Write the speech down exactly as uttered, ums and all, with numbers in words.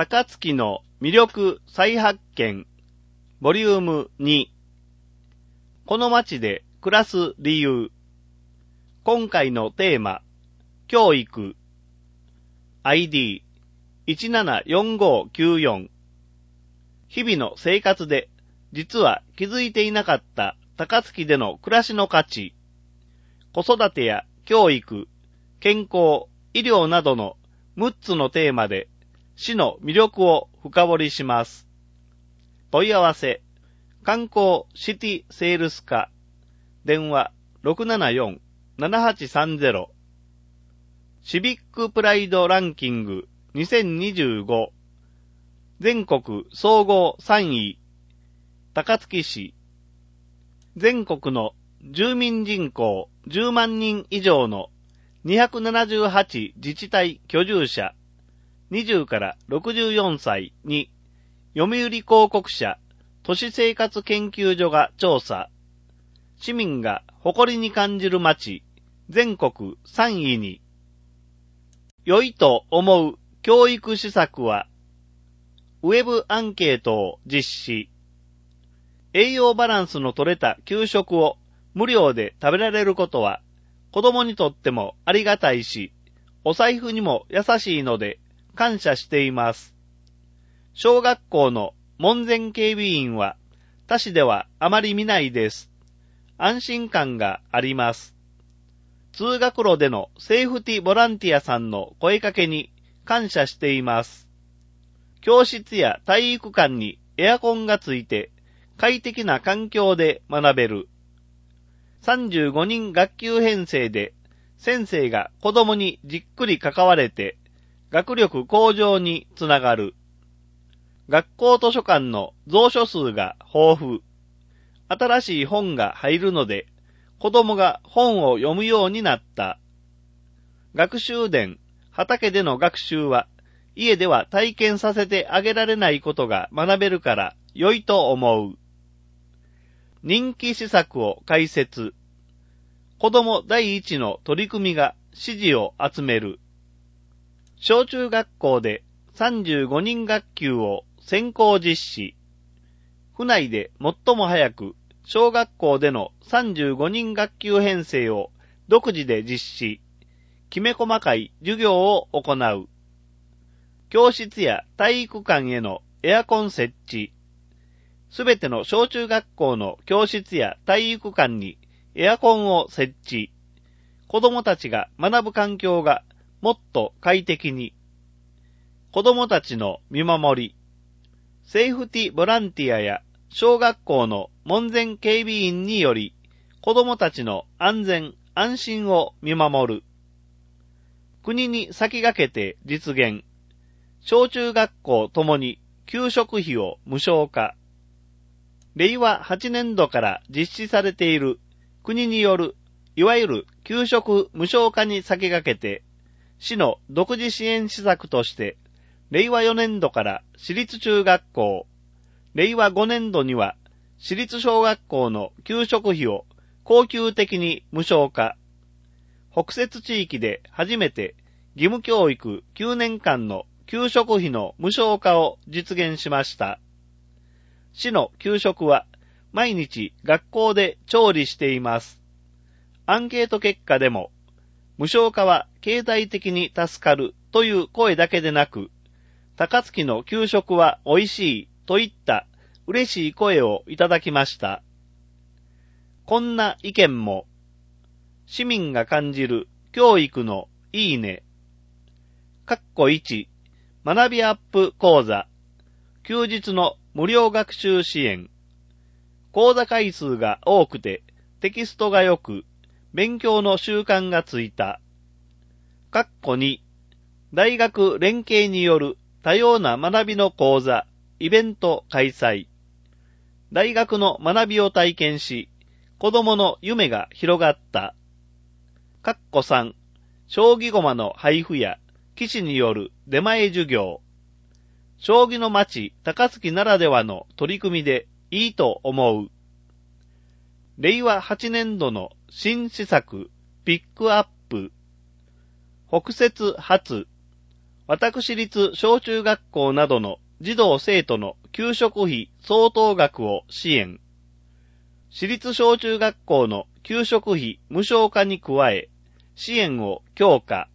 高槻の魅力再発見ボリュームに、この町で暮らす理由。今回のテーマ、教育。アイディーいちななよんごきゅうよん。日々の生活で実は気づいていなかった高槻での暮らしの価値。子育てや教育、健康、医療などのむっつのテーマで市の魅力を深掘りします。問い合わせ、観光シティセールス課、電話 ろくななよん ななはちさんゼロ。シビックプライドランキングにせんにじゅうご、全国総合さんい、高槻市。全国の住民人口じゅうまんにん以上のにひゃくななじゅうはち自治体居住者、にじゅうからろくじゅうよんさいに、読売広告社都市生活研究所が調査。市民が誇りに感じる街、全国さんいに。良いと思う教育施策は、ウェブアンケートを実施。栄養バランスの取れた給食を無料で食べられることは、子供にとってもありがたいし、お財布にも優しいので感謝しています。小学校の門前警備員は他市ではあまり見ないです。安心感があります。通学路でのセーフティボランティアさんの声かけに感謝しています。教室や体育館にエアコンがついて快適な環境で学べる。さんじゅうごにん学級編成で先生が子供にじっくり関われて学力向上につながる。学校図書館の蔵書数が豊富。新しい本が入るので子供が本を読むようになった。学習殿、畑での学習は家では体験させてあげられないことが学べるから良いと思う。人気施策を解説。子供第一の取り組みが支持を集める。小中学校でさんじゅうごにん学級を先行実施。府内で最も早く小学校でのさんじゅうごにん学級編成を独自で実施。きめ細かい授業を行う。教室や体育館へのエアコン設置。すべての小中学校の教室や体育館にエアコンを設置。子供たちが学ぶ環境がもっと快適に。子供たちの見守り。セーフティボランティアや小学校の門前警備員により子供たちの安全安心を見守る。国に先駆けて実現。小中学校ともに給食費を無償化。れいわはちねんどから実施されている国によるいわゆる給食無償化に先駆けて、市の独自支援施策としてれいわよねんどから私立中学校、れいわごねんどには私立小学校の給食費を恒久的に無償化。北摂地域で初めて義務教育きゅうねんかんの給食費の無償化を実現しました。市の給食は毎日学校で調理しています。アンケート結果でも、無償化は経済的に助かるという声だけでなく、高槻の給食は美味しいといった嬉しい声をいただきました。こんな意見も、市民が感じる教育のいいね。かっこいち、学びアップ講座、休日の無料学習支援。講座回数が多くてテキストが良く、勉強の習慣がついた。かっこに、大学連携による多様な学びの講座、イベント開催。大学の学びを体験し、子供の夢が広がった。かっこさん、将棋駒の配布や棋士による出前授業。将棋の町高槻ならではの取り組みでいいと思う。れいわはちねんどの新施策ピックアップ。北摂発私立小中学校などの児童生徒の給食費相当額を支援。私立小中学校の給食費無償化に加え、支援を強化、